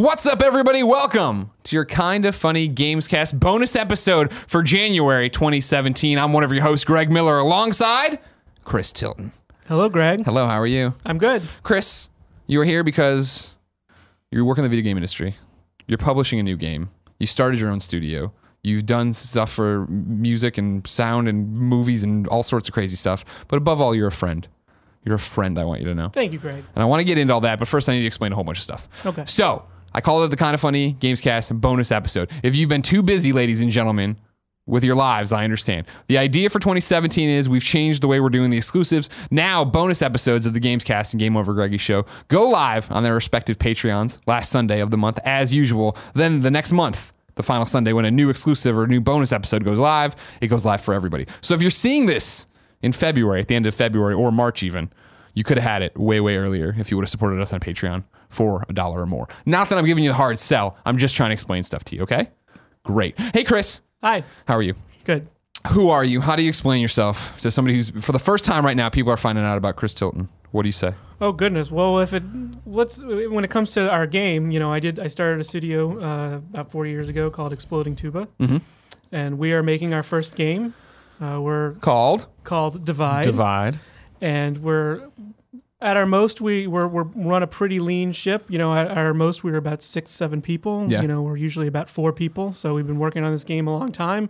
What's up, everybody? Welcome to your Kinda Funny Gamescast bonus episode for January 2017. I'm one of your hosts, Greg Miller, alongside Chris Tilton. Hello, Greg. Hello, how are you? I'm good. Chris, you are here because you work in the video game industry. You're publishing a new game. You started your own studio. You've done stuff for music and sound and movies and all sorts of crazy stuff. But above all, you're a friend. You're a friend, I want you to know. Thank you, Greg. And I want to get into all that, but first I need to explain a whole bunch of stuff. Okay. So, I call it the Kinda Funny Gamescast bonus episode. If you've been too busy, ladies and gentlemen, with your lives, I understand. The idea for 2017 is we've changed the way we're doing the exclusives. Now, bonus episodes of the Gamescast and Game Over Greggy show go live on their respective Patreons last Sunday of the month, as usual. Then the next month, the final Sunday, when a new exclusive or a new bonus episode goes live, it goes live for everybody. So if you're seeing this in February, at the end of February, or March even, you could have had it way, way earlier if you would have supported us on Patreon for $1 or more. Not that I'm giving you the hard sell. I'm just trying to explain stuff to you, okay? Great. Hey, Chris. Hi. How are you? Good. Who are you? How do you explain yourself to somebody who's, for the first time right now, people are finding out about Chris Tilton? What do you say? Oh goodness. Well, when it comes to our game, I started a studio about 4 years ago called Exploding Tuba, and we are making our first game. We're Called Divide, and we're at our most we're run a pretty lean ship. At our most we were about 6-7 people. Yeah. We're usually about 4 people. So we've been working on this game a long time.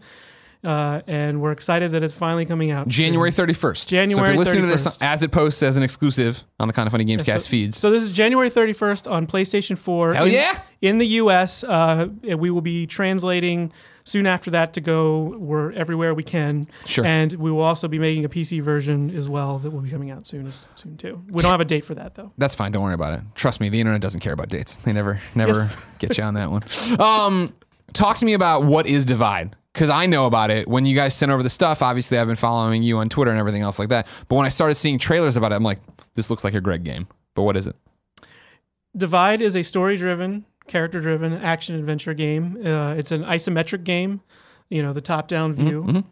And we're excited that it's finally coming out. January 31st. January So if you're listening 31st. to this as it posts as an exclusive on the Kinda Funny Gamescast feeds. So this is January 31st on PlayStation 4. Hell yeah! In the U.S., we will be translating soon after that to go everywhere we can. Sure. And we will also be making a PC version as well that will be coming out soon too. We don't have a date for that though. That's fine. Don't worry about it. Trust me, the internet doesn't care about dates. They never Yes. get you on that one. Talk to me about what is Divide. Because I know about it. When you guys sent over the stuff, obviously I've been following you on Twitter and everything else like that. But when I started seeing trailers about it, I'm like, this looks like a Greg game. But what is it? Divide is a story-driven, character-driven action-adventure game. It's an isometric game, the top-down view. Mm-hmm.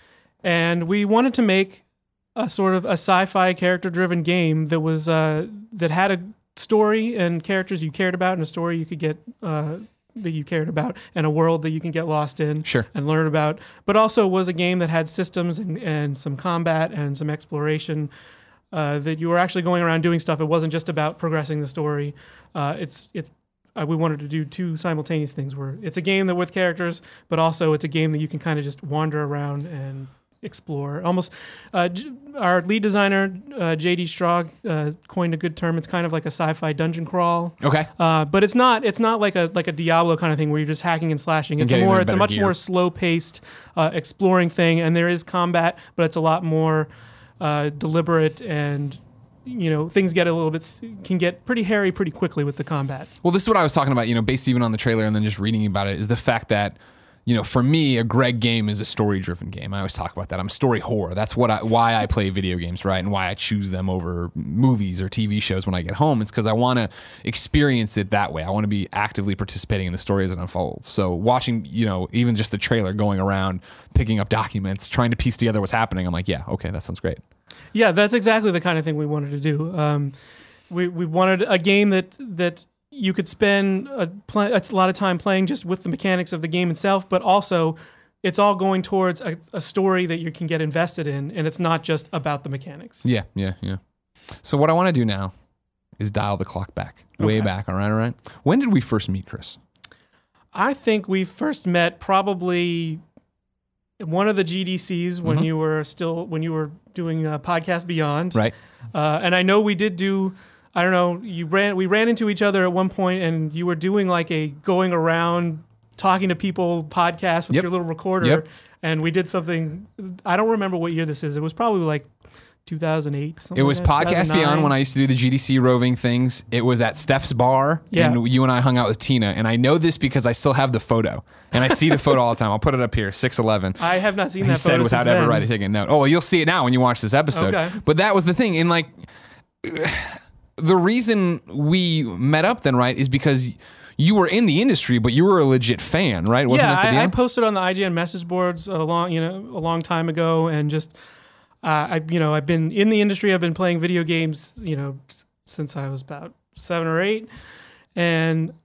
And we wanted to make a sort of a sci-fi character-driven game that was that had a story and characters you cared about and a story you could get that you cared about and a world that you can get lost in and learn about, but also was a game that had systems and some combat and some exploration that you were actually going around doing stuff. It wasn't just about progressing the story. We wanted to do 2 simultaneous things where it's a game that with characters, but also it's a game that you can kind of just wander around and explore. Almost, our lead designer, J.D. Strog, coined a good term. It's kind of like a sci-fi dungeon crawl. Okay. But it's not like a Diablo kind of thing where you're just hacking and slashing. It's a much more slow-paced, exploring thing, and there is combat, but it's a lot more deliberate and things can get pretty hairy pretty quickly with the combat. Well, this is what I was talking about, based even on the trailer and then just reading about it, is the fact that for me, a Greg game is a story-driven game. I always talk about that. I'm story whore. That's why I play video games, right? And why I choose them over movies or TV shows when I get home. It's because I want to experience it that way. I want to be actively participating in the story as it unfolds. So watching, even just the trailer, going around, picking up documents, trying to piece together what's happening, I'm like, yeah, okay, that sounds great. Yeah, that's exactly the kind of thing we wanted to do. We wanted a game that you could spend a lot of time playing just with the mechanics of the game itself, but also it's all going towards a story that you can get invested in, and it's not just about the mechanics. Yeah. So what I want to do now is dial the clock back, way back, all right? When did we first meet, Chris? I think we first met probably one of the GDCs when you were doing Podcast Beyond. Right. And I know we did do... I don't know, we ran into each other at one point and you were doing like a going around talking to people podcast with your little recorder. And we did something, I don't remember what year this is. It was probably like 2008. It was like that, Podcast Beyond when I used to do the GDC roving things. It was at Steph's bar and you and I hung out with Tina. And I know this because I still have the photo. And I see the photo all the time. I'll put it up here, 6'11". I have not seen that photo. He said without ever taking a note. Oh, well, you'll see it now when you watch this episode. Okay. But that was the thing. And like... the reason we met up then, right, is because you were in the industry, but you were a legit fan, right? Wasn't that the deal? I posted on the IGN message boards a long time ago, and just I've been in the industry. I've been playing video games, since I was about 7 or 8, and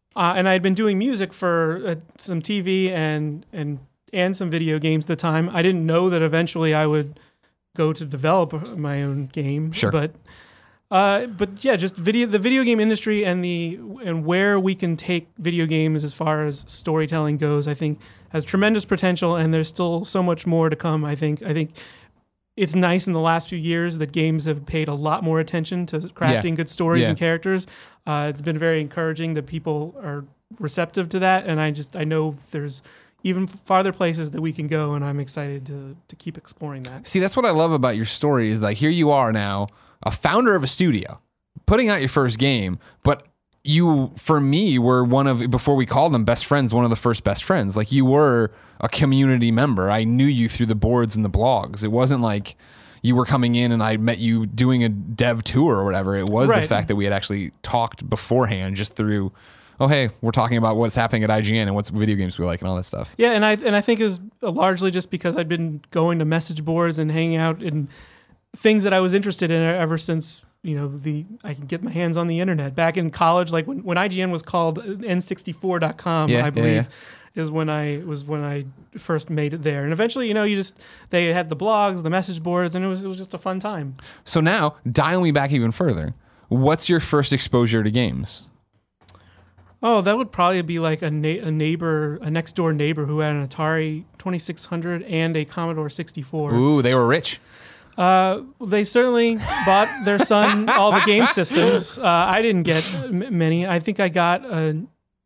And I had been doing music for some TV and some video games at the time. I didn't know that eventually I would go to develop my own game. Sure. But yeah, just the video game industry and where we can take video games as far as storytelling goes, I think has tremendous potential, and there's still so much more to come. I think it's nice in the last few years that games have paid a lot more attention to crafting good stories and characters. It's been very encouraging that people are receptive to that, and I know there's even farther places that we can go, and I'm excited to keep exploring that. See, that's what I love about your story is like here you are now, a founder of a studio, putting out your first game, but you, for me, were one of, before we called them best friends, one of the first best friends. Like you were a community member. I knew you through the boards and the blogs. It wasn't like you were coming in and I met you doing a dev tour or whatever. It was the fact that we had actually talked beforehand just through, oh, hey, we're talking about what's happening at IGN and what's video games we like and all that stuff. Yeah, and I think it was largely just because I'd been going to message boards and hanging out in things that I was interested in ever since, I can get my hands on the internet. Back in college, like when IGN was called N64.com, I believe, is when I first made it there. And eventually, they had the blogs, the message boards, and it was just a fun time. So now, dial me back even further. What's your first exposure to games? Oh, that would probably be like a next door neighbor who had an Atari 2600 and a Commodore 64. Ooh, they were rich. They certainly bought their son all the game systems. I didn't get many. I think I got the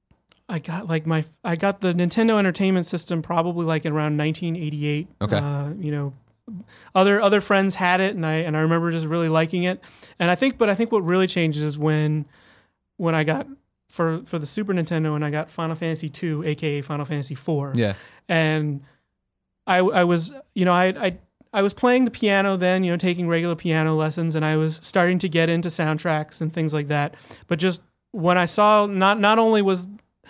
Nintendo Entertainment System probably like around 1988. Okay. Other friends had it, and I remember just really liking it. And I think what really changes is when I got for the Super Nintendo and I got Final Fantasy II, aka Final Fantasy IV. Yeah. And I was I was playing the piano then, taking regular piano lessons, and I was starting to get into soundtracks and things like that. But just when I saw not only was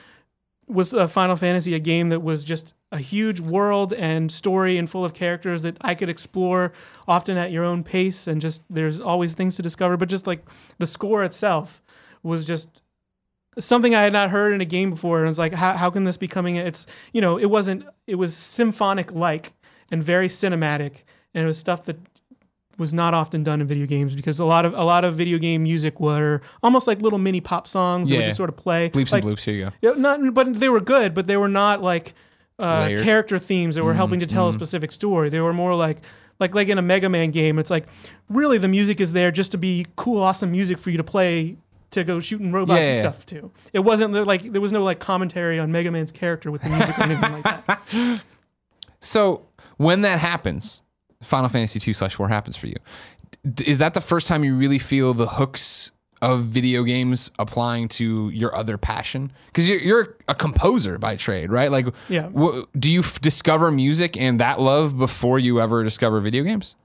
Final Fantasy a game that was just a huge world and story and full of characters that I could explore often at your own pace, and just there's always things to discover, but just like the score itself was just something I had not heard in a game before. And I was like, how can this be coming? It was symphonic like and very cinematic, and it was stuff that was not often done in video games, because a lot of video game music were almost like little mini pop songs that would just sort of play. Bleeps and bloops, here you go. Yeah, but they were good, but they were not like character themes that were helping to tell a specific story. They were more like in a Mega Man game, it's like really the music is there just to be cool, awesome music for you to play to go shooting robots and stuff too. It wasn't like there was no like commentary on Mega Man's character with the music or anything like that. So when that happens, Final Fantasy 2/4 happens for you, is that the first time you really feel the hooks of video games applying to your other passion? Because you're a composer by trade, right? Like, do you discover music and that love before you ever discover video games?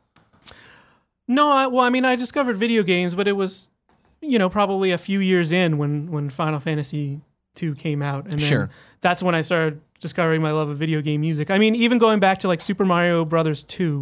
No, I discovered video games, but it was, probably a few years in when Final Fantasy 2 came out, and then that's when I started discovering my love of video game music. I mean, even going back to like Super Mario Brothers 2,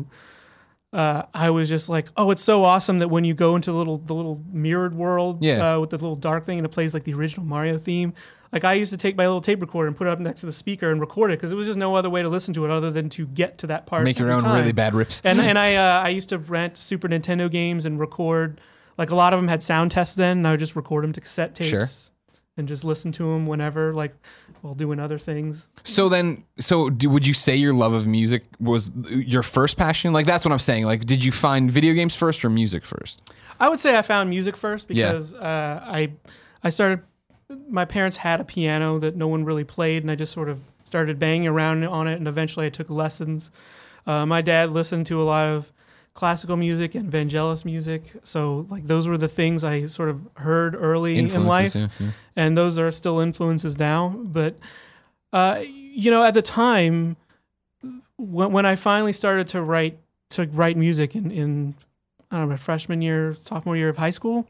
I was just like, oh, it's so awesome that when you go into the little mirrored world with the little dark thing and it plays like the original Mario theme. Like I used to take my little tape recorder and put it up next to the speaker and record it, because it was just no other way to listen to it other than to get to that part. Make your own really bad rips. And I used to rent Super Nintendo games and record. Like a lot of them had sound tests then, and I would just record them to cassette tapes and just listen to them whenever, like while doing other things. So would you say your love of music was your first passion? Like that's what I'm saying. Like, did you find video games first or music first? I would say I found music first, because I started. My parents had a piano that no one really played, and I just sort of started banging around on it, and eventually I took lessons. My dad listened to a lot of classical music and Vangelis music, so like those were the things I sort of heard early in life, and those are still influences now. But at the time when I finally started to write music in I don't know, sophomore year of high school,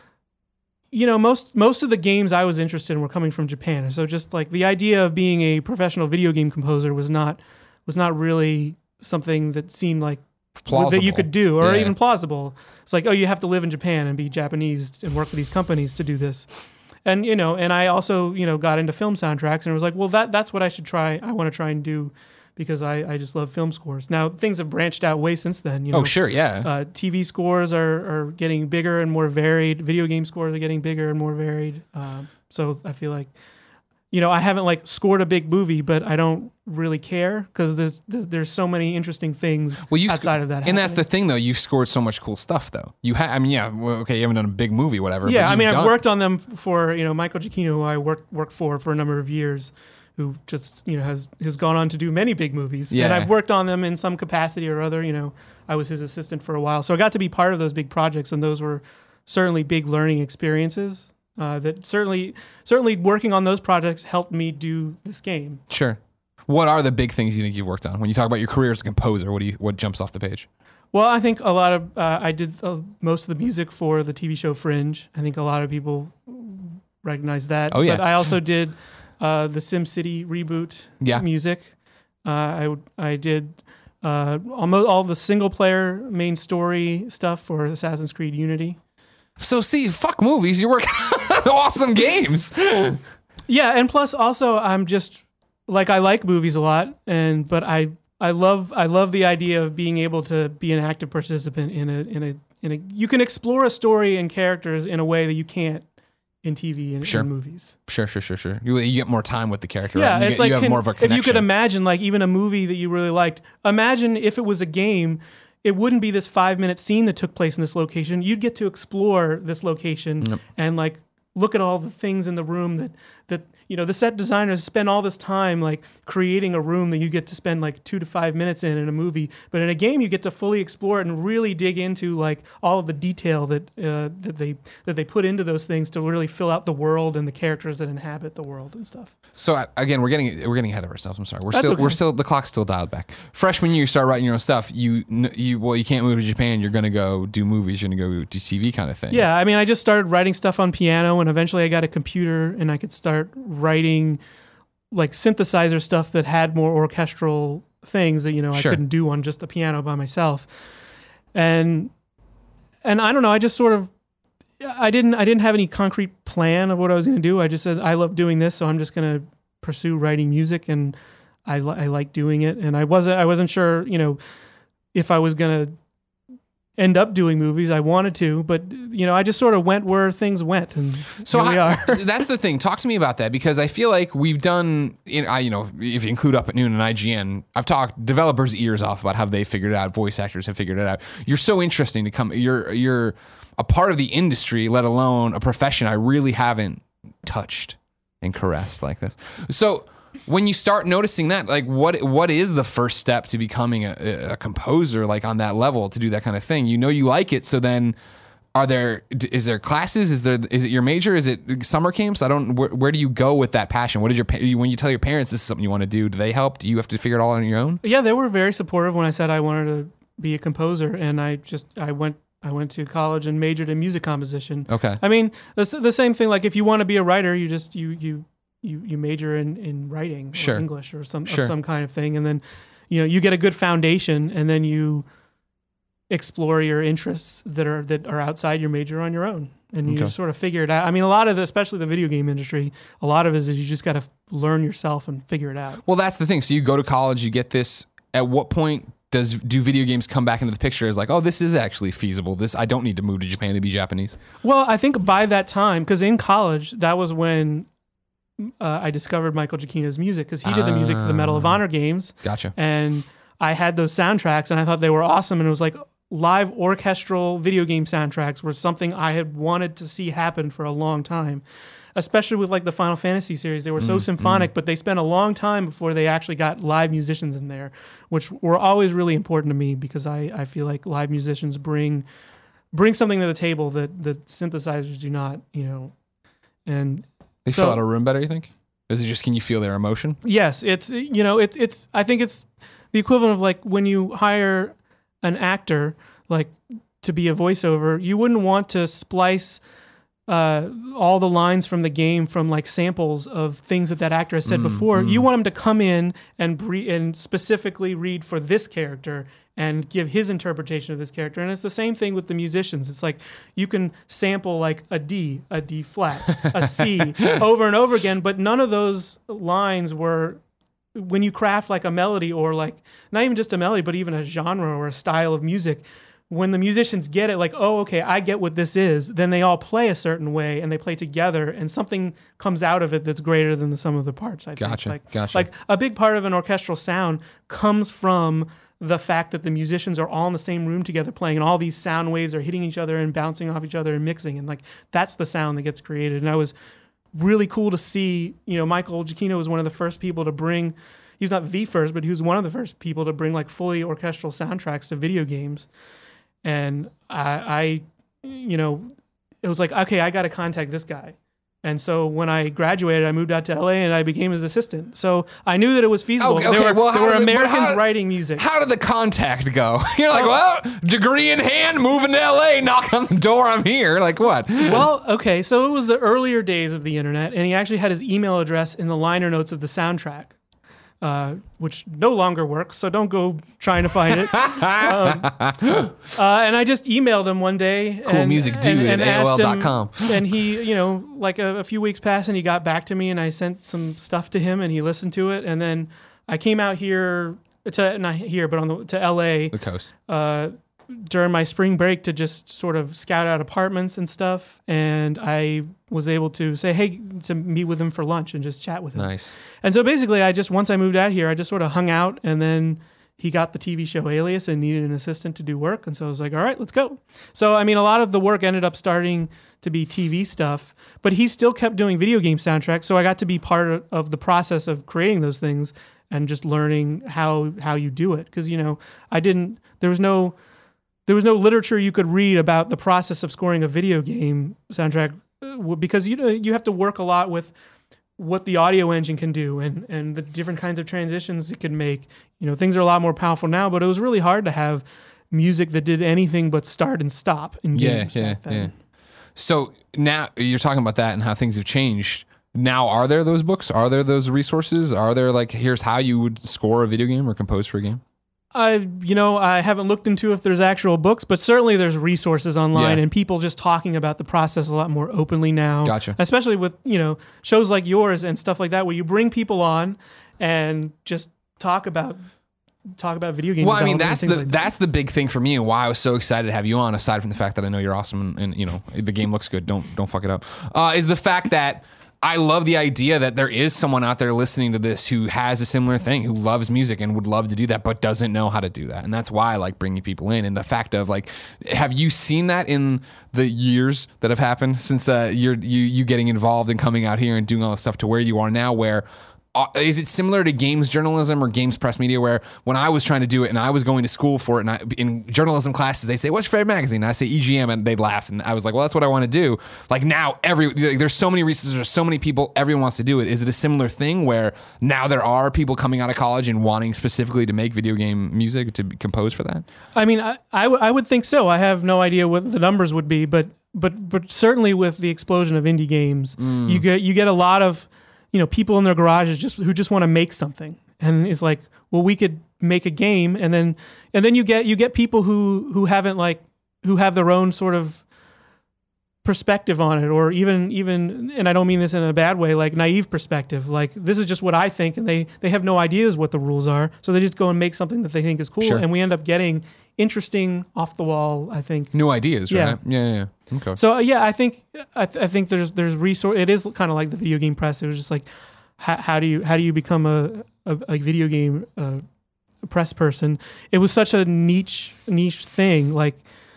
most of the games I was interested in were coming from Japan, so just like the idea of being a professional video game composer was not really something that seemed like plausible. That you could do, or even plausible. It's like, oh, you have to live in Japan and be Japanese and work for these companies to do this. And and I also got into film soundtracks, and it was like, well, that's what I should try. I want to try and do, because I just love film scores. Now things have branched out way since then. Oh, sure, yeah. TV scores are getting bigger and more varied. Video game scores are getting bigger and more varied. So I feel like, I haven't like scored a big movie, but I don't really care, because there's so many interesting things outside of that. And that's the thing, though. You've scored so much cool stuff, though. You you haven't done a big movie, whatever. Yeah, I've worked on them for Michael Giacchino, who I worked for a number of years, who just has gone on to do many big movies. Yeah. And I've worked on them in some capacity or other. I was his assistant for a while, so I got to be part of those big projects, and those were certainly big learning experiences. That certainly working on those projects helped me do this game. Sure. What are the big things you think you've worked on when you talk about your career as a composer? What jumps off the page? Well, I think a lot of I did most of the music for the TV show Fringe. I think a lot of people recognize that. Oh yeah. But I also did the SimCity reboot music. I did almost all the single player main story stuff for Assassin's Creed Unity. So see, fuck movies. You're working on awesome games. Yeah, and plus also I'm just like, I like movies a lot, but I love the idea of being able to be an active participant in a you can explore a story and characters in a way that you can't in TV and in movies. Sure. You get more time with the character. Yeah, right? it's like, you have more of a connection. If you could imagine, like, even a movie that you really liked, imagine if it was a game. It wouldn't be this 5-minute scene that took place in this location. You'd get to explore this location and like look at all the things in the room that the set designers spend all this time like creating a room that you get to spend like 2 to 5 minutes in a movie. But in a game, you get to fully explore it and really dig into like all of the detail that they put into those things to really fill out the world and the characters that inhabit the world and stuff. So again, we're getting ahead of ourselves. I'm sorry. That's okay. We're still the clock's still dialed back. Freshman year, you start writing your own stuff. You can't move to Japan. You're gonna go do movies. You're gonna go do TV kind of thing. Yeah, I mean, I just started writing stuff on piano, and eventually I got a computer, and I could start writing like synthesizer stuff that had more orchestral things that I couldn't do on just the piano by myself. And I don't know, I just sort of I didn't have any concrete plan of what I was going to do. I just said I love doing this, so I'm just going to pursue writing music, and I like doing it. And I wasn't sure, if I was going to end up doing movies. I wanted to, but I just sort of went where things went, and so here we are. That's the thing. Talk to me about that, because I feel like we've done, if you include Up at Noon and IGN, I've talked developers' ears off about how they figured it out. Voice actors have figured it out. You're so interesting to come. You're a part of the industry, let alone a profession I really haven't touched and caressed like this. So when you start noticing that, like, what is the first step to becoming a composer, like on that level, to do that kind of thing? You like it, so then is there classes? Is it your major? Is it summer camps? Where do you go with that passion? When you tell your parents this is something you want to do they help? Do you have to figure it all out on your own? Yeah, they were very supportive when I said I wanted to be a composer, and I went to college and majored in music composition. Okay. I mean, the same thing. Like, if you want to be a writer, you just you major in writing or English or some kind of thing, and then you get a good foundation, and then you explore your interests that are outside your major on your own, and you sort of figure it out. I mean, a lot of especially the video game industry, a lot of it is you just got to learn yourself and figure it out. Well, that's the thing. So you go to college, you get this. At what point do video games come back into the picture as like, oh, this is actually feasible? I don't need to move to Japan to be Japanese. Well, I think by that time, because in college, that was when I discovered Michael Giacchino's music, because he did the music to the Medal of Honor games. Gotcha. And I had those soundtracks, and I thought they were awesome. And it was like live orchestral video game soundtracks were something I had wanted to see happen for a long time, especially with like the Final Fantasy series. They were so symphonic, but they spent a long time before they actually got live musicians in there, which were always really important to me, because I feel like live musicians bring something to the table that synthesizers do not, and they fill out a room better, you think? Is it just, can you feel their emotion? Yes, it's I think it's the equivalent of like when you hire an actor like to be a voiceover, you wouldn't want to splice all the lines from the game from like samples of things that actor has said before. You want him to come in and specifically read for this character and give his interpretation of this character. And it's the same thing with the musicians. It's like you can sample like a D flat, a C over and over again, but none of those lines were, when you craft like a melody or like not even just a melody, but even a genre or a style of music, when the musicians get it, like, oh, okay, I get what this is, then they all play a certain way and they play together and something comes out of it that's greater than the sum of the parts, I think. Gotcha. Like a big part of an orchestral sound comes from the fact that the musicians are all in the same room together playing and all these sound waves are hitting each other and bouncing off each other and mixing. And like, that's the sound that gets created. And I was really cool to see, Michael Giacchino was one of the first people to bring, he's not the first, but he was one of the first people to bring like fully orchestral soundtracks to video games. And I it was like, okay, I got to contact this guy. And so when I graduated, I moved out to LA and I became his assistant. So I knew that it was feasible. Okay, there were Americans how, writing music. How did the contact go? You're like, well, degree in hand, moving to LA, knocking on the door, I'm here. Like what? Well, okay, so it was the earlier days of the internet, and he actually had his email address in the liner notes of the soundtrack. Which no longer works, so don't go trying to find it. And I just emailed him one day. Cool music dude at AOL.com. And he, like a few weeks passed and he got back to me and I sent some stuff to him and he listened to it. And then I came out here to LA. The coast. During my spring break to just sort of scout out apartments and stuff. And I was able to say, hey, to meet with him for lunch and just chat with him. Nice. And so basically once I moved out here, I just sort of hung out and then he got the TV show Alias and needed an assistant to do work. And so I was like, all right, let's go. So, I mean, a lot of the work ended up starting to be TV stuff, but he still kept doing video game soundtracks. So I got to be part of the process of creating those things and just learning how you do it. Because, there was no literature you could read about the process of scoring a video game soundtrack because you have to work a lot with what the audio engine can do and the different kinds of transitions it can make. Things are a lot more powerful now, but it was really hard to have music that did anything but start and stop in games back then. Yeah. So now you're talking about that and how things have changed. Now, are there those books? Are there those resources? Are there like, here's how you would score a video game or compose for a game? I haven't looked into if there's actual books, but certainly there's resources online and people just talking about the process a lot more openly now. Gotcha. Especially with, shows like yours and stuff like that, where you bring people on and just talk about video games. Well, I mean, that's the big thing for me and why I was so excited to have you on, aside from the fact that I know you're awesome and the game looks good. Don't fuck it up. Is the fact that I love the idea that there is someone out there listening to this who has a similar thing, who loves music and would love to do that, but doesn't know how to do that. And that's why I like bringing people in. And the fact of like, have you seen that in the years that have happened since you getting involved and coming out here and doing all this stuff to where you are now, where is it similar to games journalism or games press media, where when I was trying to do it and I was going to school for it, and in journalism classes they say, what's your favorite magazine? And I say EGM, and they'd laugh, and I was like, well, that's what I want to do. Like now there's so many resources, there's so many people, everyone wants to do it. Is it a similar thing where now there are people coming out of college and wanting specifically to make video game music to compose for that? I mean, I would think so. I have no idea what the numbers would be, but certainly with the explosion of indie games, you get a lot of people in their garages who just want to make something, and it's like, well, we could make a game, and then you get people who haven't who have their own sort of perspective on it, or even, and I don't mean this in a bad way, like naive perspective, like this is just what I think, and they have no ideas what the rules are, so they just go and make something that they think is cool, and we end up getting interesting, off the wall, I think, new ideas, right? Yeah. Okay. So I think there's resource. It is kind of like the video game press. It was just like, how do you become a video game press person? It was such a niche thing. Like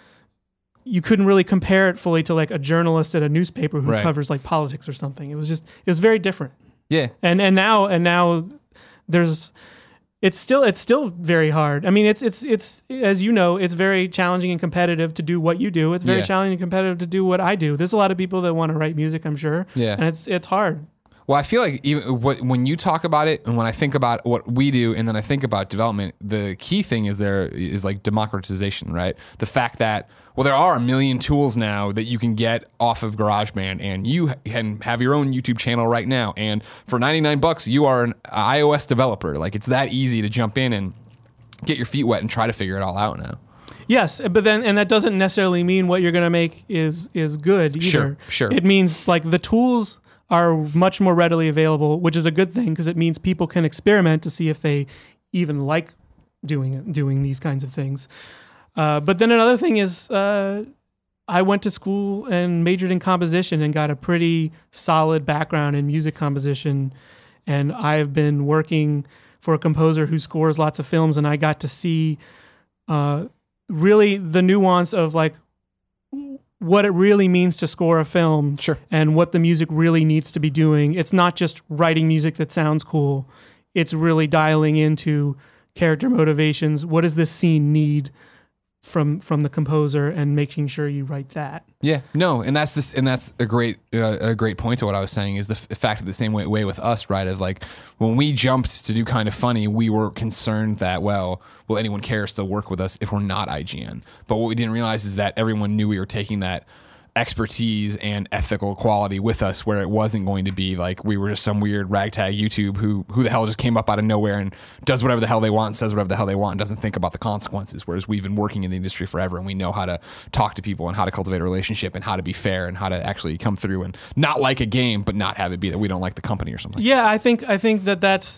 you couldn't really compare it fully to like a journalist at a newspaper who covers like politics or something. It was very different. Yeah. And now there's. It's still very hard. I mean, it's as you know, it's very challenging and competitive to do what you do. It's very challenging and competitive to do what I do. There's a lot of people that want to write music, I'm sure. Yeah. And it's hard. Well, I feel like even when you talk about it, and when I think about what we do, and then I think about development, the key thing is like democratization, right? The fact that, well, there are a million tools now that you can get off of GarageBand, and you can have your own YouTube channel right now. And for $99, you are an iOS developer. Like, it's that easy to jump in and get your feet wet and try to figure it all out now. Yes, but then, and that doesn't necessarily mean what you're going to make is good either. Sure. It means like the tools are much more readily available, which is a good thing because it means people can experiment to see if they even like doing these kinds of things. But then another thing is, I went to school and majored in composition and got a pretty solid background in music composition. And I've been working for a composer who scores lots of films, and I got to see really the nuance of like what it really means to score a film. Sure. And what the music really needs to be doing. It's not just writing music that sounds cool. It's really dialing into character motivations. What does this scene need from the composer, and making sure you write that. Yeah, no, and that's a great point to what I was saying is the fact that the same way with us, right? Is like when we jumped to do Kind of Funny, we were concerned that, well, will anyone care to work with us if we're not IGN? But what we didn't realize is that everyone knew we were taking that expertise and ethical quality with us, where it wasn't going to be like we were just some weird ragtag YouTube who the hell just came up out of nowhere and does whatever the hell they want and says whatever the hell they want and doesn't think about the consequences. Whereas we've been working in the industry forever, and we know how to talk to people and how to cultivate a relationship and how to be fair and how to actually come through and not like a game but not have it be that we don't like the company or something. Yeah, I think that's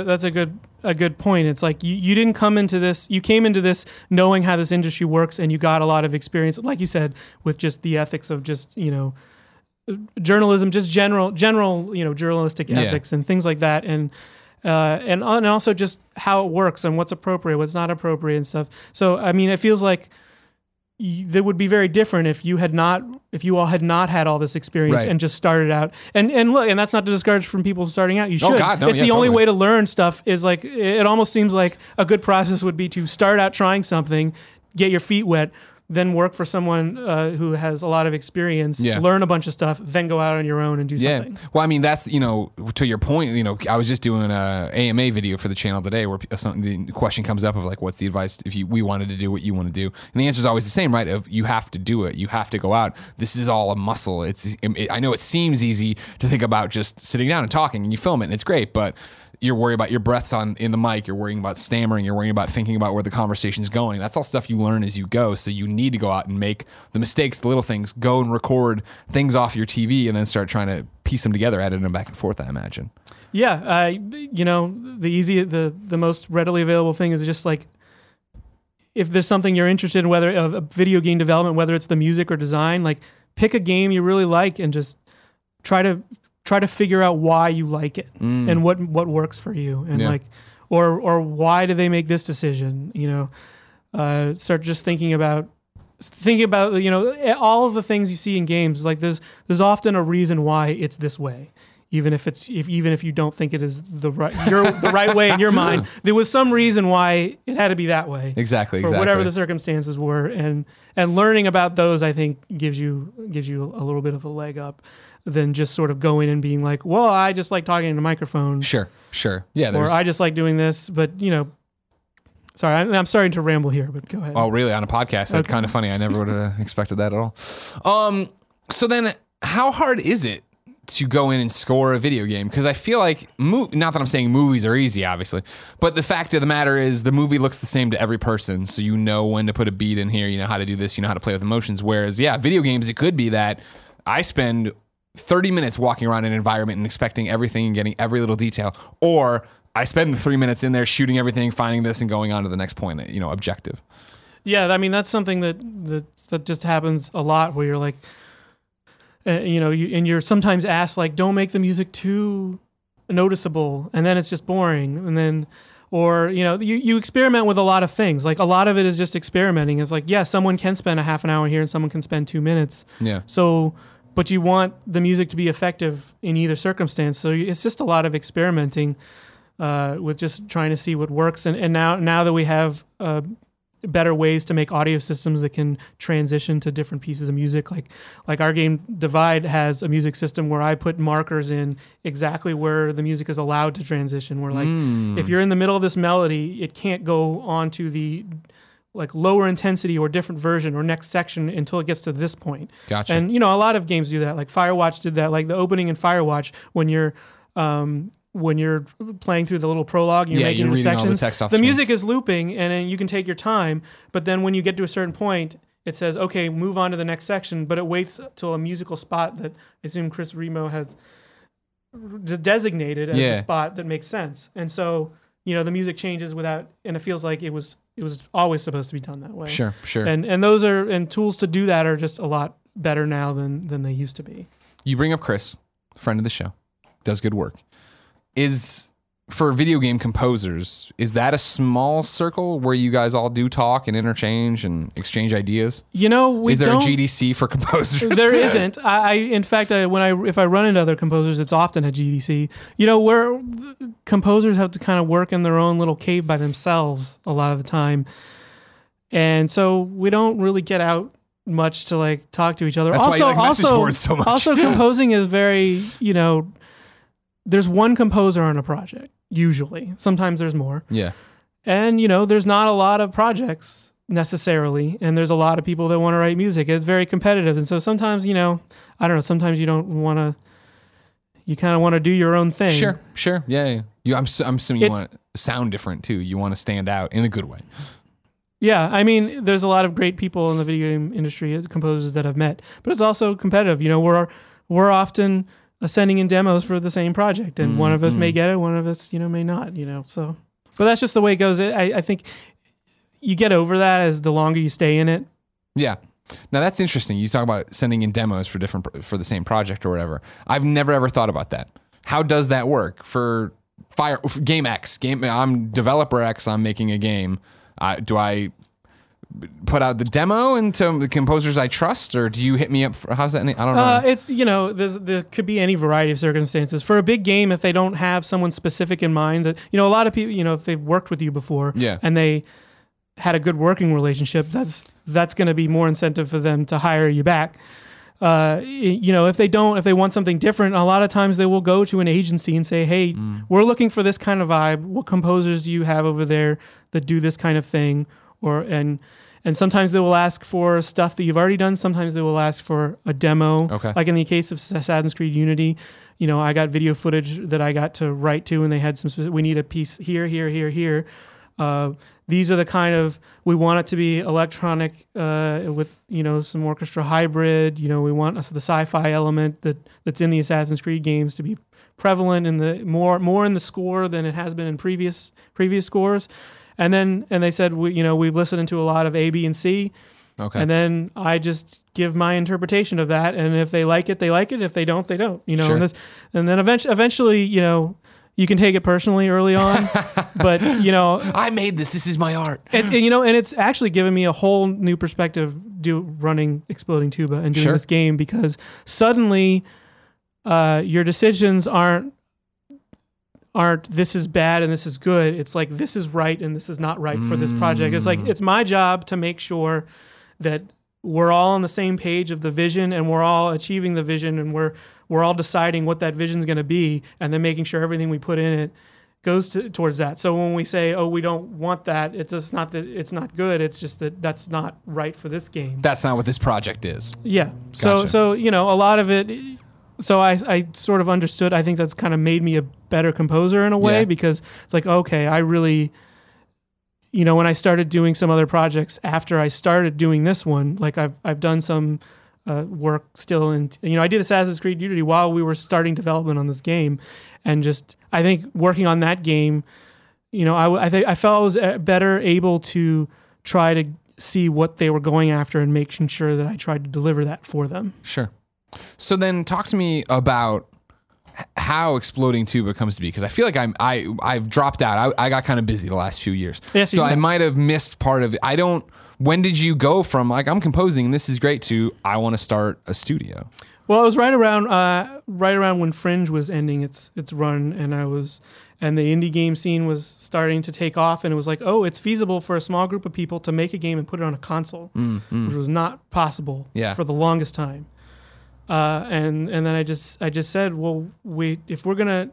a good point. It's like you didn't come into this, you came into this knowing how this industry works, and you got a lot of experience, like you said, with just the ethics of just, journalism, just general, journalistic ethics and things like that. And also just how it works and what's appropriate, what's not appropriate and stuff. So, I mean, it feels like that would be very different if you all had not had all this experience and just started out. And look, and that's not to discourage from people starting out. You should. Oh God, no, it's the only way to learn stuff is like, it almost seems like a good process would be to start out trying something, get your feet wet, then work for someone who has a lot of experience, learn a bunch of stuff, then go out on your own and do something. Well, I mean, that's, to your point, I was just doing an AMA video for the channel today where the question comes up of like, what's the advice if we wanted to do what you want to do? And the answer is always the same, right? Of you have to do it. You have to go out. This is all a muscle. I know it seems easy to think about just sitting down and talking and you film it and it's great, but you're worried about your breaths in the mic. You're worrying about stammering. You're worrying about thinking about where the conversation's going. That's all stuff you learn as you go. So you need to go out and make the mistakes, the little things, go and record things off your TV and then start trying to piece them together, editing them back and forth, I imagine. Yeah. The most readily available thing is just like, if there's something you're interested in, whether of video game development, whether it's the music or design, like pick a game you really like and just try to figure out why you like it and what works for you, and like, or why do they make this decision? Start just thinking about all of the things you see in games. Like there's often a reason why it's this way, even if you don't think it is the right way in your mind. There was some reason why it had to be that way. Exactly. Whatever the circumstances were, and learning about those, I think gives you a little bit of a leg up than just sort of going and being like, well, I just like talking into a microphone. Sure. Yeah. Or I just like doing this, but sorry, I'm starting to ramble here, but go ahead. Oh, really? On a podcast? That's kind of funny. I never would have expected that at all. So then how hard is it to go in and score a video game? Because I feel like, not that I'm saying movies are easy, obviously, but the fact of the matter is the movie looks the same to every person. So you know when to put a beat in here, you know how to do this, you know how to play with emotions. Whereas, video games, it could be that I spend 30 minutes walking around an environment and expecting everything and getting every little detail, or I spend the 3 minutes in there shooting everything, finding this, and going on to the next point, objective. Yeah, I mean, that's something that just happens a lot, where you're like, and you're sometimes asked, like, don't make the music too noticeable, and then it's just boring, and then, or, you experiment with a lot of things. Like, a lot of it is just experimenting. It's like, someone can spend a half an hour here and someone can spend 2 minutes. Yeah. So, but you want the music to be effective in either circumstance. So it's just a lot of experimenting with just trying to see what works. And now that we have better ways to make audio systems that can transition to different pieces of music. Like our game Divide has a music system where I put markers in exactly where the music is allowed to transition. Where like if you're in the middle of this melody, it can't go on to the like lower intensity or different version or next section until it gets to this point. Gotcha. And a lot of games do that. Like Firewatch did that. Like the opening in Firewatch when you're playing through the little prologue, you're making you're the reading all the sections. text off The screen. music is looping, and then you can take your time. But then when you get to a certain point, it says, "Okay, move on to the next section." But it waits till a musical spot that I assume Chris Remo has designated as the spot that makes sense. And so the music changes without, and it feels like it was always supposed to be done that way. Sure. And those and tools to do that are just a lot better now than they used to be. You bring up Chris, friend of the show, does good work. For video game composers, is that a small circle where you guys all do talk and interchange and exchange ideas? We is there don't. a GDC for composers? There isn't. In fact, if I run into other composers, it's often a GDC. Where composers have to kind of work in their own little cave by themselves a lot of the time, and so we don't really get out much to like talk to each other. That's why you like message boards so much. Also, composing is very there's one composer on a project, usually. Sometimes there's more. Yeah. And, there's not a lot of projects necessarily. And there's a lot of people that want to write music. It's very competitive. And so sometimes, I don't know, sometimes you don't want to, you kind of want to do your own thing. Sure. Yeah. I'm assuming you want to sound different too. You want to stand out in a good way. Yeah. I mean, there's a lot of great people in the video game industry, composers that I've met. But it's also competitive. We're often sending in demos for the same project, and one of us may get it, one of us, may not, so, but that's just the way it goes. I think you get over that as the longer you stay in it. Yeah. Now that's interesting. You talk about sending in demos for the same project or whatever. I've never ever thought about that. How does that work for Game X? I'm developer X. I'm making a game. Do I put out the demo into the composers I trust, or do you hit me up for, how's that? I don't know. It's, there could be any variety of circumstances. For a big game, if they don't have someone specific in mind, that, a lot of people, if they've worked with you before and they had a good working relationship, that's going to be more incentive for them to hire you back. If they want something different, a lot of times they will go to an agency and say, "Hey, we're looking for this kind of vibe. What composers do you have over there that do this kind of thing?" And sometimes they will ask for stuff that you've already done. Sometimes they will ask for a demo. Okay. Like in the case of Assassin's Creed Unity, I got video footage that I got to write to, and they had some specific, we need a piece here. These are the kind of, we want it to be electronic with, some orchestra hybrid. We want the sci-fi element that's in the Assassin's Creed games to be prevalent in the more in the score than it has been in previous scores. And they said, we've listened to a lot of A, B, and C. Okay. And then I just give my interpretation of that. And if they like it, they like it. If they don't, they don't. Sure. And then eventually, you can take it personally early on. But, I made this. This is my art. And it's actually given me a whole new perspective running Exploding Tuba and doing this game, because suddenly your decisions aren't this is bad and this is good. It's like, this is right and this is not right for this project. It's like, it's my job to make sure that we're all on the same page of the vision, and we're all achieving the vision, and we're all deciding what that vision is going to be, and then making sure everything we put in it goes towards that. So when we say, "Oh, we don't want that," it's just not that it's not good. It's just that that's not right for this game. That's not what this project is. Yeah. Gotcha. So a lot of it. So I sort of understood. I think that's kind of made me a better composer in a way, because it's like, okay, I really, when I started doing some other projects after I started doing this one, like I've done some work still, and I did Assassin's Creed Unity while we were starting development on this game, and just I think working on that game, I felt I was better able to try to see what they were going after and making sure that I tried to deliver that for them. Sure. So then talk to me about how Exploding Tuba comes to be, because I feel like I've dropped out. I got kind of busy the last few years. Yes, so I might have missed part of it. When did you go from like, I'm composing and this is great, to I want to start a studio? Well, it was right around when Fringe was ending its run, and and the indie game scene was starting to take off, and it was like, oh, it's feasible for a small group of people to make a game and put it on a console, which was not possible for the longest time. And then I just said, well, if we're gonna,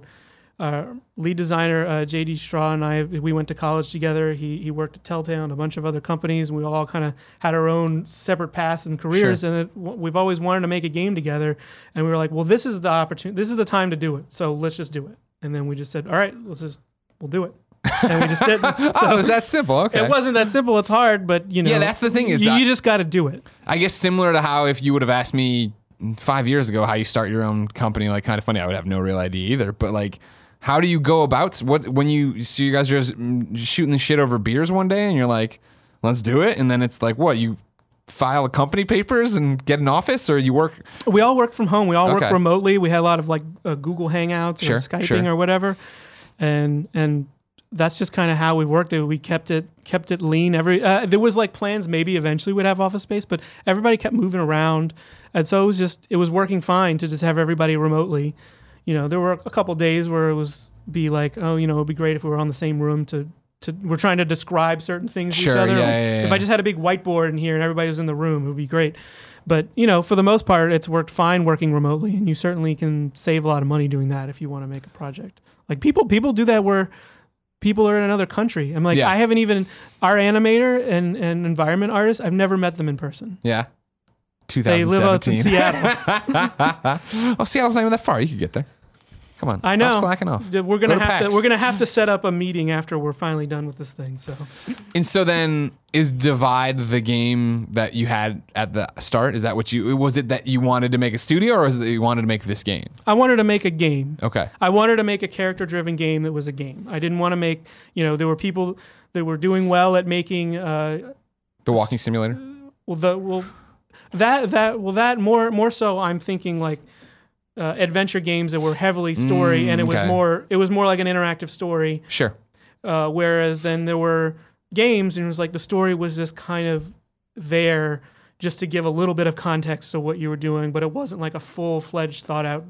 lead designer JD Straw and I, we went to college together. He worked at Telltale and a bunch of other companies, and we all kind of had our own separate paths and careers. Sure. And we've always wanted to make a game together. And we were like, well, this is the opportunity. This is the time to do it. So let's just do it. And then we just said, all right, we'll do it. And we just did. So it's that simple. Okay. It wasn't that simple. It's hard, but yeah, that's the thing is you just got to do it. I guess similar to how if you would have asked me 5 years ago how you start your own company, like Kind of Funny, I would have no real idea either. But like, how do you go about when you guys are just shooting the shit over beers one day and you're like, let's do it, and then it's like, what, you file company papers and get an office, or you work? We all work from home. We all work remotely. We had a lot of like Google Hangouts or Skyping or whatever, and that's just kind of how we worked it. We kept it lean. There was like plans maybe eventually we'd have office space, but everybody kept moving around, and so it was working fine to just have everybody remotely. There were a couple days where it was be like, oh, it'd be great if we were on the same room we're trying to describe certain things to each other. Yeah. If I just had a big whiteboard in here and everybody was in the room, it would be great. But, for the most part, it's worked fine working remotely, and you certainly can save a lot of money doing that if you want to make a project. Like people do that where people are in another country. I'm like, I haven't even, our animator and environment artist, I've never met them in person. Yeah. 2017. They live out in Seattle. Oh, Seattle's not even that far. You could get there. Come on. I know. Stop slacking off. We're gonna have to set up a meeting after we're finally done with this thing. So. And so then, is Divide the game that you had at the start? Is that was it that you wanted to make a studio, or was it that you wanted to make this game? I wanted to make a game. Okay. I wanted to make a character-driven game that was a game. I didn't want to make. There were people that were doing well at making. The walking simulator. That more so. I'm thinking like. Adventure games that were heavily story, and it was more like an interactive story. Sure. Whereas then there were games, and it was like the story was just kind of there just to give a little bit of context to what you were doing, but it wasn't like a full-fledged, thought-out.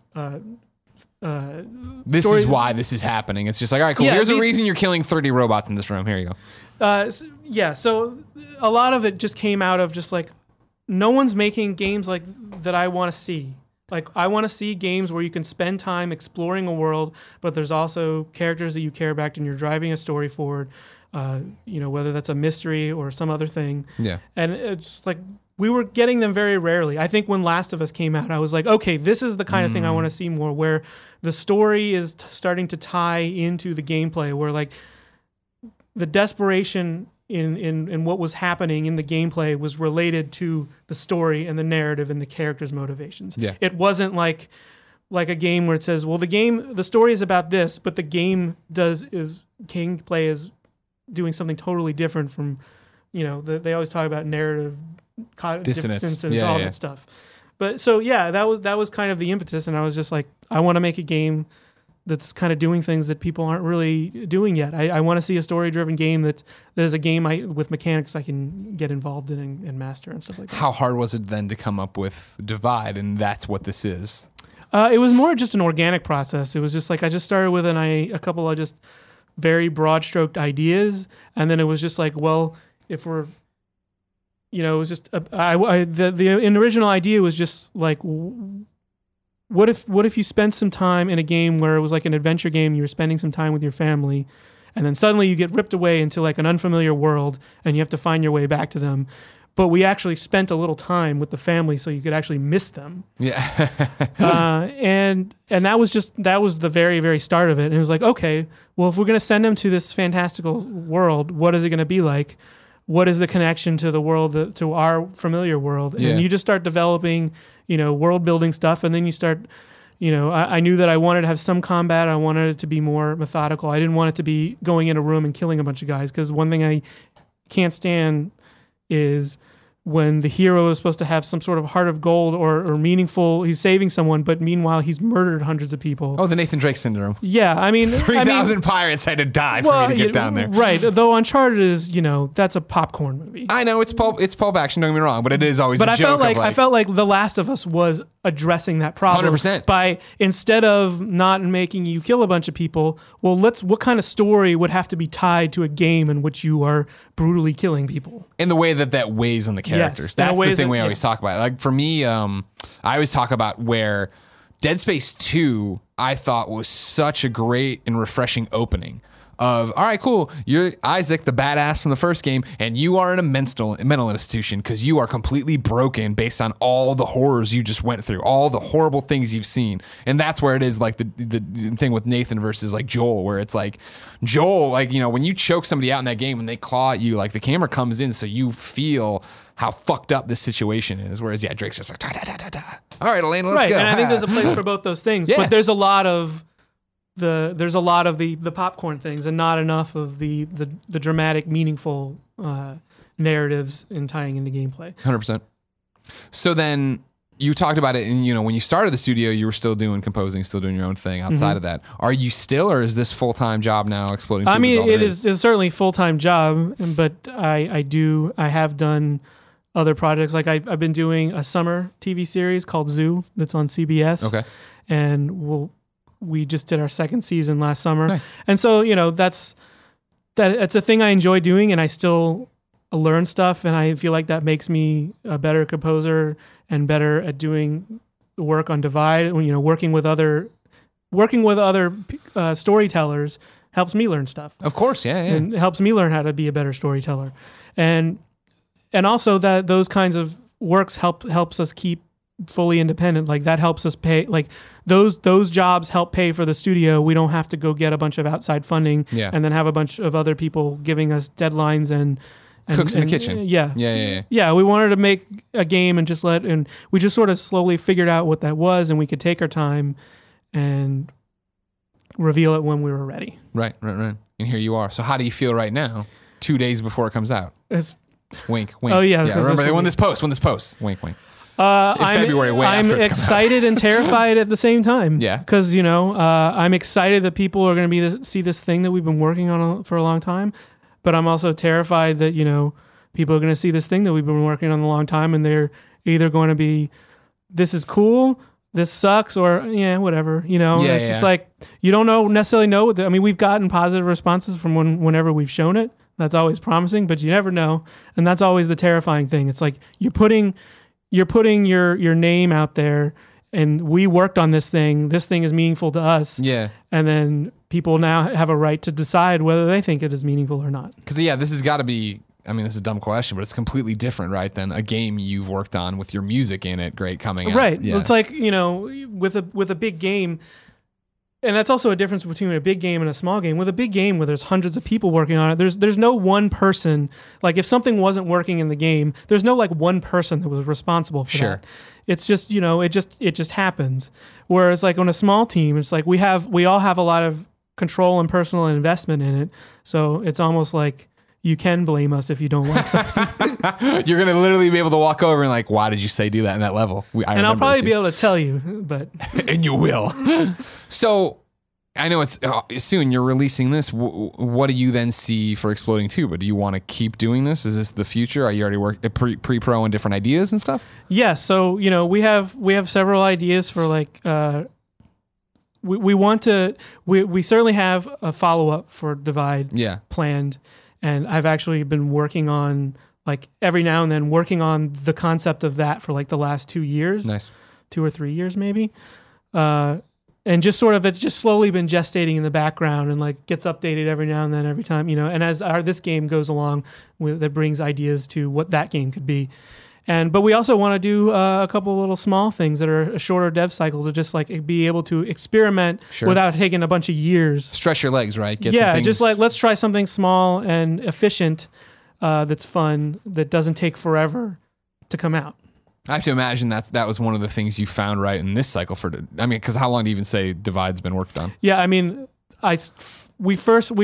This is why this is happening. It's just like, all right, cool. Here's a reason you're killing 30 robots in this room. Here you go. So a lot of it just came out of just like no one's making games like that I want to see. Like, I want to see games where you can spend time exploring a world, but there's also characters that you care about and you're driving a story forward, whether that's a mystery or some other thing. Yeah. And it's like, we were getting them very rarely. I think when Last of Us came out, I was like, okay, this is the kind of thing I want to see more, where the story is starting to tie into the gameplay, where like the desperation in what was happening in the gameplay was related to the story and the narrative and the characters' motivations. Yeah. It wasn't like a game where it says, well, the story is about this, but the gameplay is doing something totally different from, they always talk about narrative dissonance and all that stuff. But so that was kind of the impetus, and I was just like, I want to make a game that's kind of doing things that people aren't really doing yet. I want to see a story-driven game that is a game with mechanics I can get involved in and master and stuff like that. How hard was it then to come up with Divide, and that's what this is? It was more just an organic process. It was just like I just started with a couple of just very broad-stroked ideas, and then it was just like, well, if we're, it was just the original idea was just like, what if you spent some time in a game where it was like an adventure game, you were spending some time with your family, and then suddenly you get ripped away into like an unfamiliar world and you have to find your way back to them. But we actually spent a little time with the family so you could actually miss them. Yeah. And that was the very, very start of it. And it was like, okay, well, if we're going to send them to this fantastical world, what is it going to be like? What is the connection to the world, to our familiar world? And you just start developing, world building stuff. And then you start, I knew that I wanted to have some combat. I wanted it to be more methodical. I didn't want it to be going in a room and killing a bunch of guys. Because one thing I can't stand is when the hero is supposed to have some sort of heart of gold or meaningful, he's saving someone, but meanwhile he's murdered hundreds of people. Oh, the Nathan Drake syndrome. Yeah, I mean 3,000 pirates had to die for me to get down there. Right, though Uncharted is, that's a popcorn movie. I know it's pulp action. Don't get me wrong, but it is always. But I felt like The Last of Us was addressing that problem 100%. by, instead of not making you kill a bunch of people, well, what kind of story would have to be tied to a game in which you are brutally killing people? In the way that weighs on the characters. in a That's way the thing that- we always talk about. Like for me, I always talk about where Dead Space 2, I thought was such a great and refreshing opening of, all right, cool, you're Isaac, the badass from the first game, and you are in a mental institution because you are completely broken based on all the horrors you just went through, all the horrible things you've seen. And that's where it is like the thing with Nathan versus like Joel, where it's like Joel, like, you know, when you choke somebody out in that game, when they claw at you, like the camera comes in so you feel how fucked up this situation is. Whereas, yeah, Drake's just like, da, da, da, da, da. All right, Elena, let's go. And I think there's a place for both those things, Yeah. but there's a lot of the popcorn things and not enough of the dramatic, meaningful narratives in tying into gameplay. 100%. So then you talked about it, and you know, when you started the studio, you were still doing composing, still doing your own thing outside of that. Are you still, or is this full-time job now? Exploding I Tube mean, all there it is it's certainly a full-time job, but I have done other projects. Like I've been doing a summer TV series called Zoo that's on CBS. Okay. And we just did our second season last summer. Nice. And so, you know, that's a thing I enjoy doing, and I still learn stuff, and I feel like that makes me a better composer and better at doing the work on Divide. You know, working with other storytellers helps me learn stuff. Of course, yeah. And it helps me learn how to be a better storyteller. And also that those kinds of works helps us keep fully independent. Like that helps us pay, like those jobs help pay for the studio. We don't have to go get a bunch of outside funding and then have a bunch of other people giving us deadlines and Cooks in the kitchen. Yeah, we wanted to make a game and we just sort of slowly figured out what that was, and we could take our time and reveal it when we were ready. Right. And here you are. So how do you feel right now, 2 days before it comes out? Wink. Oh yeah. Remember when this posts. Wink. February, way after I'm it's come excited and terrified at the same time. Yeah. Because, you know, I'm excited that people are going to see this thing that we've been working on for a long time. But I'm also terrified that, you know, people are going to see this thing that we've been working on a long time, and they're either going to be, this is cool, this sucks, or yeah, whatever. You know, it's just like, you don't necessarily know. I mean, we've gotten positive responses from whenever we've shown it. That's always promising, but you never know. And that's always the terrifying thing. It's like you're putting your name out there, and we worked on this thing. This thing is meaningful to us. Yeah. And then people now have a right to decide whether they think it is meaningful or not. Because this has got to be, I mean, this is a dumb question, but it's completely different, right, than a game you've worked on with your music in it, great, coming out. Right. Yeah. It's like, you know, with a big game, and that's also a difference between a big game and a small game. With a big game where there's hundreds of people working on it, there's no one person. Like if something wasn't working in the game, there's no like one person that was responsible for that. It's just, you know, it just happens. Whereas like on a small team, it's like we all have a lot of control and personal investment in it. So it's almost like you can blame us if you don't like something. You're going to literally be able to walk over and like, why did you say do that in that level? I'll probably be able to tell you, but. And you will. So I know it's soon you're releasing this. What do you then see for Exploding Tube? Do you want to keep doing this? Is this the future? Are you already working pre-pro on different ideas and stuff? Yeah. So, you know, we have several ideas for like, we certainly have a follow-up for Divide planned. And I've actually been working on, like, every now and then working on the concept of that for like the last 2 years. Nice. 2 or 3 years maybe. And just sort of, it's just slowly been gestating in the background and like gets updated every now and then, every time, you know. And as this game goes along, that brings ideas to what that game could be. But we also want to do a couple little small things that are a shorter dev cycle to just like be able to experiment without taking a bunch of years. Stretch your legs, right? Get some things. Just like let's try something small and efficient that's fun, that doesn't take forever to come out. I have to imagine that was one of the things you found right in this cycle because how long do you even say Divide's been worked on? Yeah, I mean, we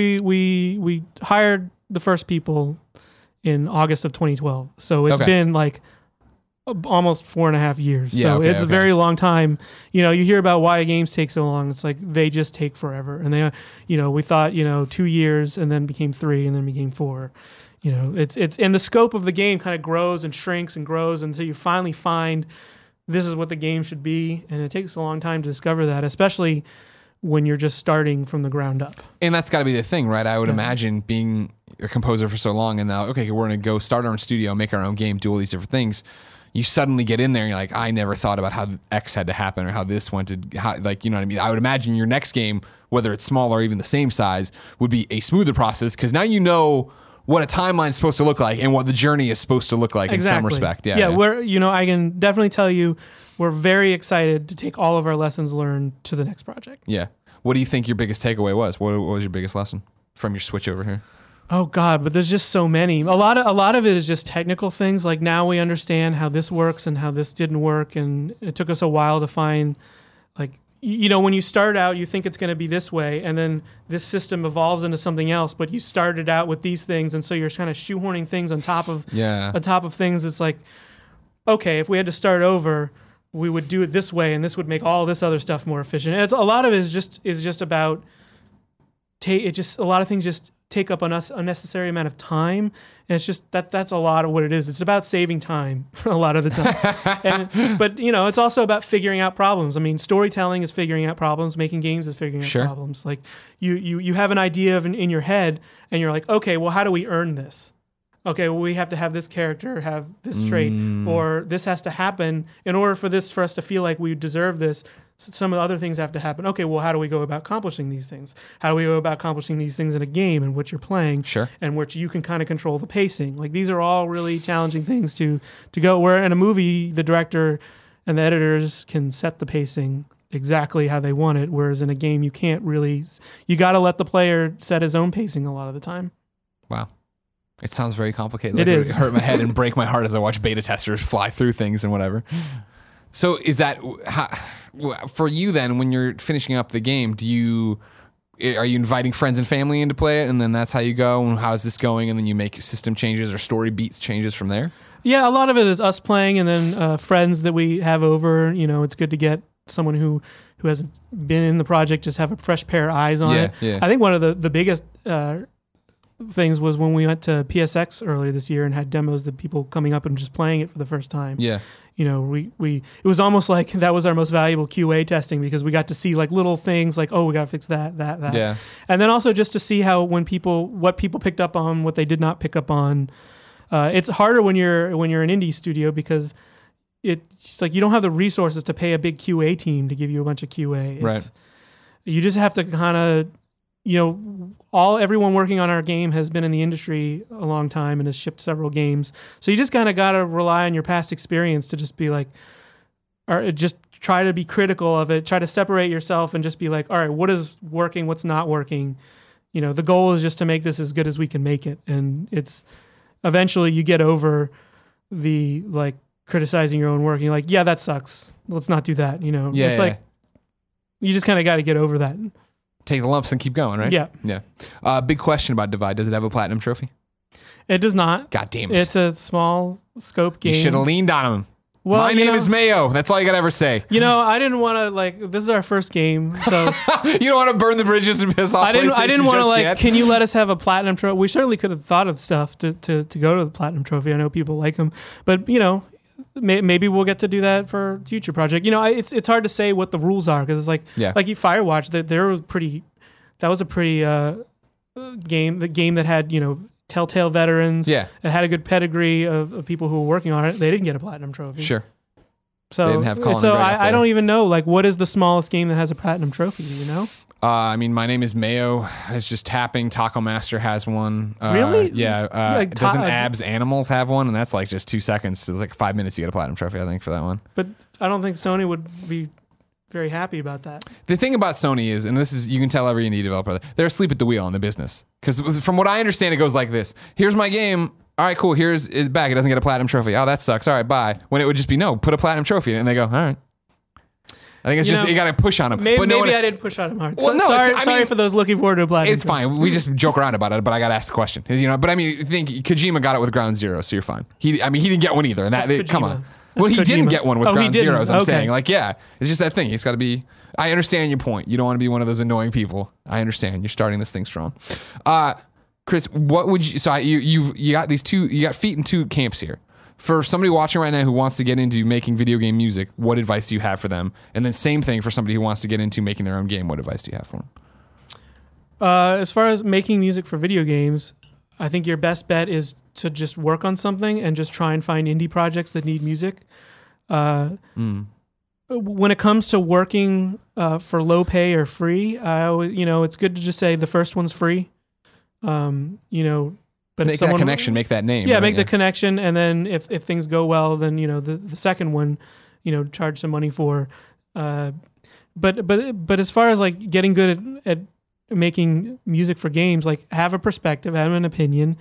hired the first people in August of 2012. So it's been like almost 4.5 years. So it's a very long time. You know, you hear about why games take so long. It's like they just take forever. And they, you know, we thought, 2 years and then became 3 and then became 4. You know, it's and the scope of the game kind of grows and shrinks and grows until you finally find this is what the game should be, and it takes a long time to discover that, especially when you're just starting from the ground up. And that's got to be the thing, right? I would imagine being a composer for so long and now, okay, we're going to go start our own studio, make our own game, do all these different things. You suddenly get in there and you're like, I never thought about how X had to happen or how this went to, how, like, you know what I mean? I would imagine your next game, whether it's small or even the same size, would be a smoother process because now you know what a timeline is supposed to look like and what the journey is supposed to look like in some respect. Yeah, we're, I can definitely tell you we're very excited to take all of our lessons learned to the next project. Yeah. What do you think your biggest takeaway was? What was your biggest lesson from your switch over here? Oh God, but there's just so many. A lot of it is just technical things. Like now we understand how this works and how this didn't work, and it took us a while to find, like, when you start out, you think it's going to be this way, and then this system evolves into something else. But you started out with these things, and so you're kind of shoehorning things on top of things. It's like, okay, if we had to start over, we would do it this way, and this would make all this other stuff more efficient. It's a lot of it is just about a lot of things just take up an unnecessary amount of time, and it's just that's a lot of what it is. It's about saving time a lot of the time. But it's also about figuring out problems. I mean, storytelling is figuring out problems, making games is figuring out problems. Like you have an idea in your head, and you're like, okay, well, how do we earn this? Okay, well, we have to have this character have this trait, or this has to happen in order for us to feel like we deserve this. Some of the other things have to happen. Okay, well, how do we go about accomplishing these things? How do we go about accomplishing these things in a game in which you're playing, and which you can kind of control the pacing? Like, these are all really challenging things to go. Where in a movie, the director and the editors can set the pacing exactly how they want it, whereas in a game, you can't really. You got to let the player set his own pacing a lot of the time. Wow. It sounds very complicated. It is. It hurt my head and break my heart as I watch beta testers fly through things and whatever. So is that for you then? When you're finishing up the game, are you inviting friends and family in to play it, and then that's how you go? And how's this going? And then you make system changes or story beats changes from there. Yeah, a lot of it is us playing, and then friends that we have over. It's good to get someone who hasn't been in the project, just have a fresh pair of eyes on it. Yeah. I think one of the biggest things was when we went to PSX earlier this year and had demos that people coming up and just playing it for the first time. Yeah. It was almost like that was our most valuable QA testing, because we got to see like little things like, oh, we got to fix that. Yeah. And then also just to see how what people picked up on, what they did not pick up on. It's harder when you're an indie studio, because it's like you don't have the resources to pay a big QA team to give you a bunch of QA. Right. You just have to kind of, everyone working on our game has been in the industry a long time and has shipped several games. So you just kind of got to rely on your past experience to just be like, or just try to be critical of it, try to separate yourself and just be like, all right, what is working, what's not working? The goal is just to make this as good as we can make it. And it's eventually you get over the like criticizing your own work. You're like, yeah, that sucks. Let's not do that. Like, you just kind of got to get over that. Take the lumps and keep going, right? Yeah. Yeah. Big question about Divide. Does it have a platinum trophy? It does not. God damn it. It's a small scope game. You should have leaned on him. Well, my name is Mayo. That's all you got to ever say. I didn't want to, this is our first game, so. You don't want to burn the bridges and piss off I didn't want to, can you let us have a platinum trophy? We certainly could have thought of stuff to go to the platinum trophy. I know people like them, but, maybe we'll get to do that for a future project. It's hard to say what the rules are, because it's like Firewatch, that was a pretty game. The game that had Telltale veterans. Yeah, it had a good pedigree of people who were working on it. They didn't get a platinum trophy. Sure. So they didn't have Colin Gregg I don't even know what is the smallest game that has a platinum trophy. My name is Mayo. It's just tapping. Taco Master has one. Really? Yeah. Doesn't Abs Animals have one? And that's like just 2 seconds. It's like 5 minutes you get a platinum trophy, I think, for that one. But I don't think Sony would be very happy about that. The thing about Sony is, and this is, you can tell every indie developer, they're asleep at the wheel in the business. Because from what I understand, it goes like this. Here's my game. All right, cool. Here's it back. It doesn't get a platinum trophy. Oh, that sucks. All right, bye. When it would just be, no, put a platinum trophy in it. And they go, all right. I think it's you got to push on them. Maybe I didn't push on him hard. Well, sorry for those looking forward to a platinum. It's fine. We just joke around about it, but I got to ask the question. But I think Kojima got it with Ground Zero, so you're fine. He didn't get one either. And come on. Well, he didn't get one with Ground Zeroes. I'm saying, it's just that thing. It's got to be. I understand your point. You don't want to be one of those annoying people. I understand. You're starting this thing strong. Chris, what would you? So you got these two. You got feet in two camps here. for somebody watching right now who wants to get into making video game music, what advice do you have for them? And then same thing for somebody who wants to get into making their own game. What advice do you have for them? As far as making music for video games, I think your best bet is to just work on something and just try and find indie projects that need music. When it comes to working for low pay or free, it's good to just say the first one's free. But make that connection, make that name. Yeah, right? make the connection, and then if things go well, then the second one, charge some money for. But as far as like getting good at making music for games, like have a perspective, have an opinion,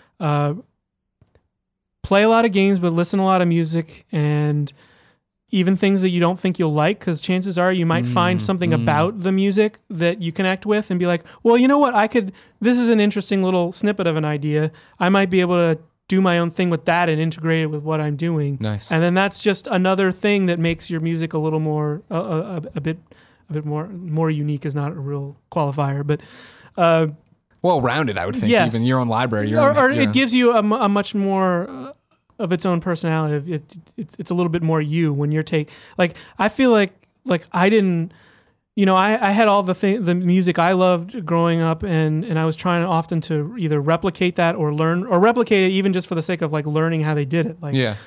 play a lot of games, but listen to a lot of music, and even things that you don't think you'll like, because chances are you might find something about the music that you connect with and be like, well, you know what, this is an interesting little snippet of an idea. I might be able to do my own thing with that and integrate it with what I'm doing. Nice. And then that's just another thing that makes your music a little more, a bit more unique is not a real qualifier, but well-rounded, I would think. Yes. Even your own library. It gives you a much more of its own personality. It's a little bit more you when you're I feel like I didn't, I had all the music I loved growing up, and I was trying often to either replicate that or learn, or replicate it even just for the sake of like learning how they did it.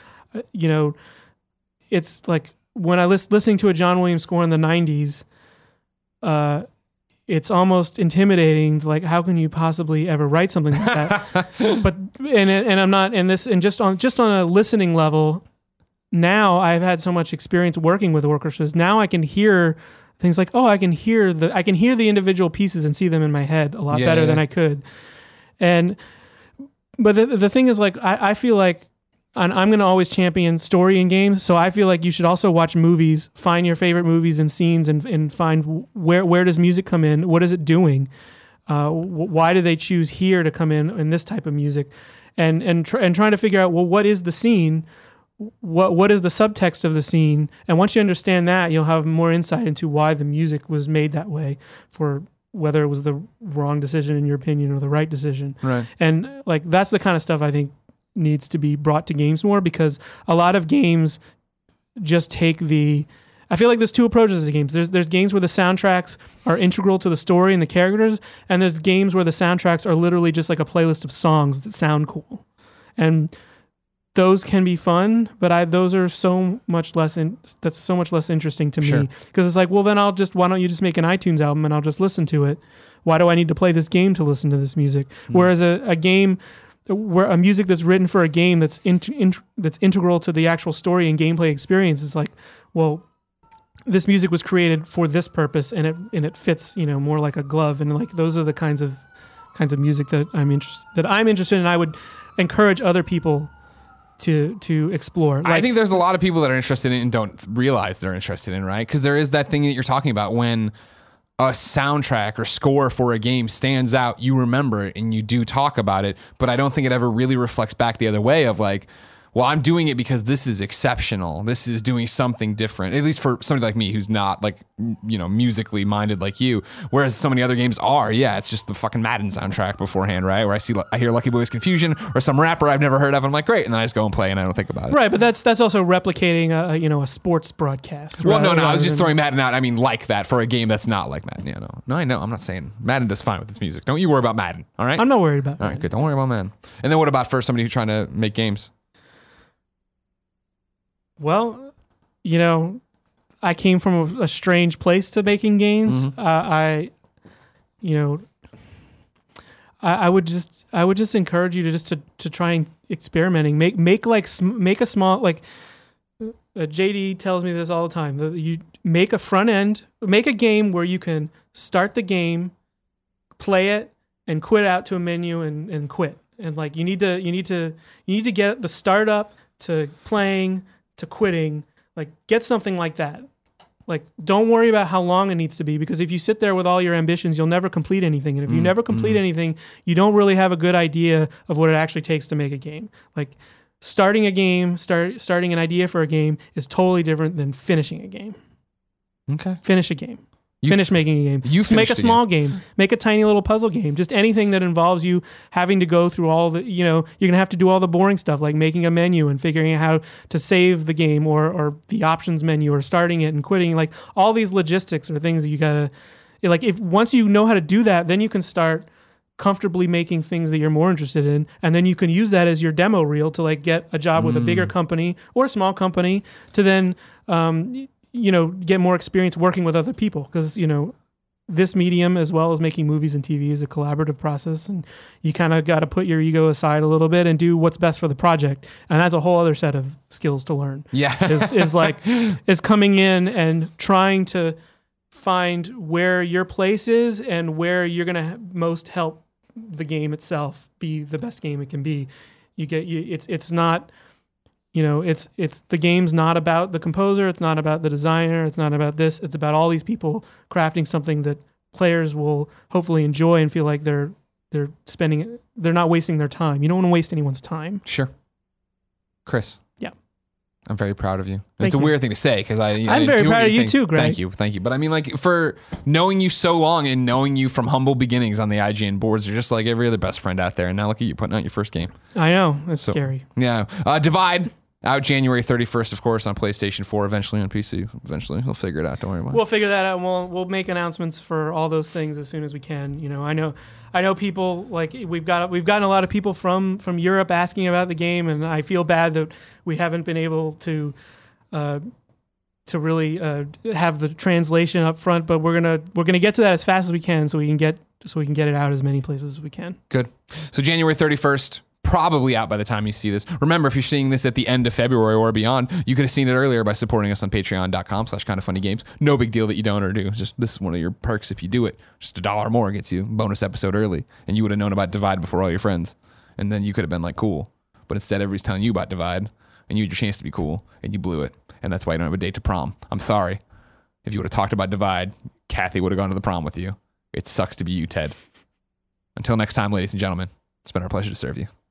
It's like when I listening to a John Williams score in the 90s, it's almost intimidating. Like, how can you possibly ever write something like that? But I'm not in this. And just on a listening level, now I've had so much experience working with orchestras. Now I can hear things like, I can hear the individual pieces and see them in my head a lot better than I could. But the thing is, like, I feel like. And I'm going to always champion story in games, so I feel like you should also watch movies, find your favorite movies and scenes, and find where does music come in, what is it doing, why do they choose here to come in this type of music, and trying to figure out, well, what is the scene, what is the subtext of the scene, and once you understand that, you'll have more insight into why the music was made that way, for whether it was the wrong decision in your opinion or the right decision, right? And like that's the kind of stuff I think needs to be brought to games more, because a lot of games just take I feel like there's two approaches to games. There's games where the soundtracks are integral to the story and the characters, and there's games where the soundtracks are literally just like a playlist of songs that sound cool. And those can be fun, but those are so much less that's so much less interesting to me, because it's like, well, then why don't you just make an iTunes album and I'll just listen to it? Why do I need to play this game to listen to this music? Whereas a game where a music that's written for a game that's that's integral to the actual story and gameplay experience is like, well, this music was created for this purpose, and it fits, more like a glove. And like those are the kinds of music that I'm interested in. I would encourage other people to explore. I think there's a lot of people that are interested in and don't realize they're interested in, right? Because there is that thing that you're talking about when a soundtrack or score for a game stands out, you remember it and you do talk about it, but I don't think it ever really reflects back the other way of like, well, I'm doing it because this is exceptional. This is doing something different, at least for somebody like me who's not like, musically minded like you. Whereas so many other games are, it's just the fucking Madden soundtrack beforehand, right? Where I hear Lucky Boy's Confusion or some rapper I've never heard of. I'm like, great. And then I just go and play and I don't think about it. Right. But that's also replicating a sports broadcast. Well, no, I was just throwing Madden out. I mean, like that for a game that's not like Madden. Yeah, no, I know. I'm not saying Madden does fine with its music. Don't you worry about Madden. All right. I'm not worried about All right, good. Don't worry about Madden. And then what about for somebody who's trying to make games? Well, I came from a strange place to making games. I would just encourage you to try and experimenting. Make a small, like JD tells me this all the time. You make a front end, make a game where you can start the game, play it, and quit out to a menu and quit. And like you need to get the startup to playing to quitting, like get something like that. Like don't worry about how long it needs to be, because if you sit there with all your ambitions, you'll never complete anything. And if you never complete anything, you don't really have a good idea of what it actually takes to make a game. Like starting a game, starting an idea for a game is totally different than finishing a game. Okay. Finish a game. Finish making a game. You Make a finished the small game. Make a tiny little puzzle game. Just anything that involves you having to go through all the, you're going to have to do all the boring stuff like making a menu and figuring out how to save the game or the options menu or starting it and quitting. Like all these logistics are things that you got to, like if once you know how to do that, then you can start comfortably making things that you're more interested in, and then you can use that as your demo reel to like get a job with a bigger company or a small company to then get more experience working with other people, because this medium as well as making movies and TV is a collaborative process, and you kind of got to put your ego aside a little bit and do what's best for the project, and that's a whole other set of skills to learn. is coming in and trying to find where your place is and where you're going to most help the game itself be the best game it can be. It's not, it's the game's not about the composer, it's not about the designer, it's not about this, it's about all these people crafting something that players will hopefully enjoy and feel like they're not wasting their time. You don't want to waste anyone's time. Sure. Chris. Yeah. I'm very proud of you. Thank it's a you. weird thing to say because I'm very proud of you too, Greg. Thank you. But I mean, like, for knowing you so long and knowing you from humble beginnings on the IGN boards, you're just like every other best friend out there. And now look at you putting out your first game. I know. It's scary. Yeah. Divide. Out January 31st, of course, on PlayStation 4, eventually on PC. Eventually. We'll figure it out. Don't worry about it. We'll figure that out, and we'll make announcements for all those things as soon as we can. I know people, like, we've gotten a lot of people from Europe asking about the game, and I feel bad that we haven't been able to really have the translation up front, but we're gonna get to that as fast as we can so we can get it out as many places as we can. Good. So January 31st, probably out by the time you see this. Remember, if you're seeing this at the end of February or beyond, you could have seen it earlier by supporting us on patreon.com/kindoffunnygames. No big deal that you don't or do. Just this is one of your perks if you do it. Just $1 more gets you a bonus episode early, and you would have known about Divide before all your friends. And then you could have been like, cool. But instead, everybody's telling you about Divide, and you had your chance to be cool, and you blew it. And that's why you don't have a date to prom. I'm sorry. If you would have talked about Divide, Kathy would have gone to the prom with you. It sucks to be you, Ted. Until next time, ladies and gentlemen, it's been our pleasure to serve you.